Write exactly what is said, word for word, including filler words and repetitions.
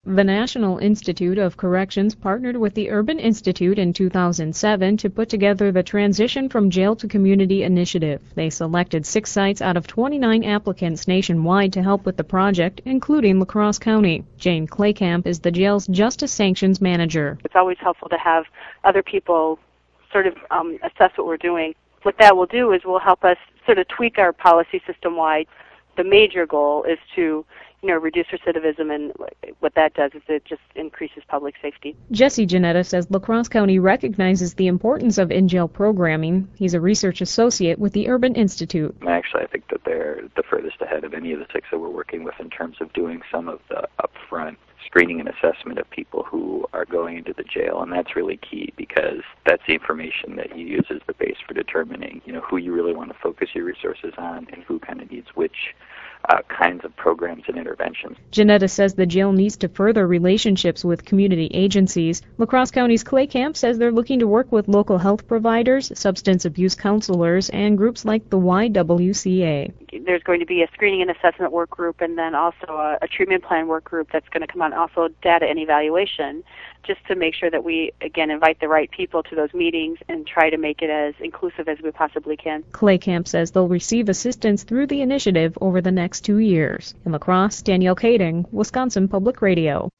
The National Institute of Corrections partnered with the Urban Institute in two thousand seven to put together the Transition from Jail to Community initiative. They selected six sites out of twenty-nine applicants nationwide to help with the project, including La Crosse County. Jane Claycamp is the jail's Justice Sanctions Manager. It's always helpful to have other people sort of um, assess what we're doing. What that will do is will help us sort of tweak our policy system-wide. The major goal is to you know, reduce recidivism, and what that does is it just increases public safety. Jesse Janetta says La Crosse County recognizes the importance of in-jail programming. He's a research associate with the Urban Institute. Actually, I think that they're the furthest ahead of any of the six that we're working with in terms of doing some of the upfront screening and assessment of people who are going into the jail, and that's really key because that's the information that you use as the base for determining, you know, who you really want to focus your resources on and who kind of needs which Uh, kinds of programs and interventions. Janetta says the jail needs to further relationships with community agencies. La Crosse County's Claycamp says they're looking to work with local health providers, substance abuse counselors, and groups like the Y W C A. There's going to be a screening and assessment work group and then also a, a treatment plan work group that's going to come on, also data and evaluation, just to make sure that we, again, invite the right people to those meetings and try to make it as inclusive as we possibly can. Claycamp says they'll receive assistance through the initiative over the next two years. In La Crosse, Danielle Kading, Wisconsin Public Radio.